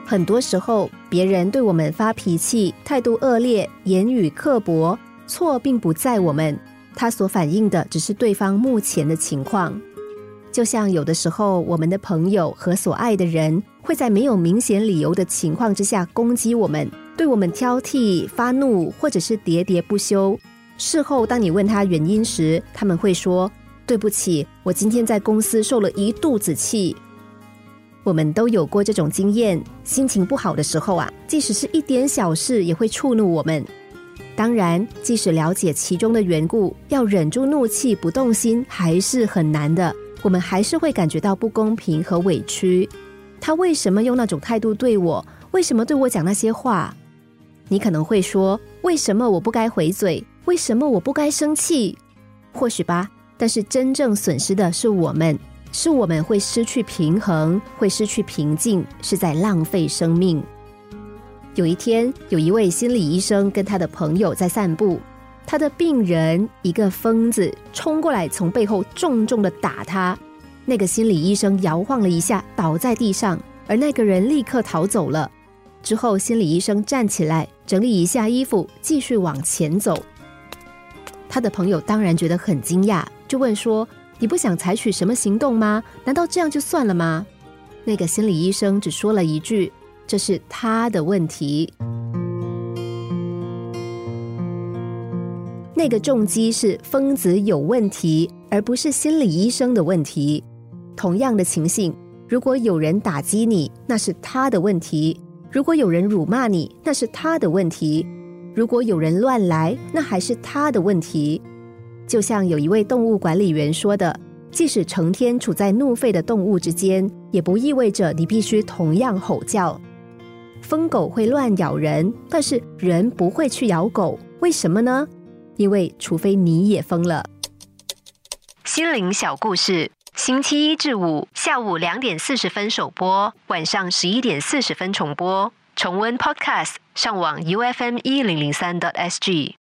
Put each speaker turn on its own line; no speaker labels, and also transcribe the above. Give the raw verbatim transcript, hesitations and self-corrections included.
很多时候别人对我们发脾气，态度恶劣，言语刻薄，错并不在我们，他所反映的只是对方目前的情况。就像有的时候我们的朋友和所爱的人会在没有明显理由的情况之下攻击我们，对我们挑剔、发怒，或者是喋喋不休。事后当你问他原因时，他们会说，对不起，我今天在公司受了一肚子气。我们都有过这种经验，心情不好的时候啊，即使是一点小事也会触怒我们。当然，即使了解其中的缘故，要忍住怒气不动心还是很难的，我们还是会感觉到不公平和委屈。他为什么用那种态度对我？为什么对我讲那些话？你可能会说，为什么我不该回嘴？为什么我不该生气？或许吧，但是真正损失的是我们，是我们会失去平衡，会失去平静，是在浪费生命。有一天，有一位心理医生跟他的朋友在散步，他的病人一个疯子冲过来，从背后重重地打他。那个心理医生摇晃了一下，倒在地上，而那个人立刻逃走了。之后，心理医生站起来，整理一下衣服，继续往前走。他的朋友当然觉得很惊讶，就问说，你不想采取什么行动吗？难道这样就算了吗？那个心理医生只说了一句，这是他的问题。那个重击是疯子有问题，而不是心理医生的问题。同样的情形，如果有人打击你，那是他的问题；如果有人辱骂你，那是他的问题；如果有人乱来，那还是他的问题。就像有一位动物管理员说的，即使成天处在怒吠的动物之间，也不意味着你必须同样吼叫。疯狗会乱咬人，但是人不会去咬狗，为什么呢？因为除非你也疯了。心灵小故事，星期一至五下午两点四十分首播，晚上十一点四十分重播。重温 Podcast， 上网 U F M 一零零三 点 S G。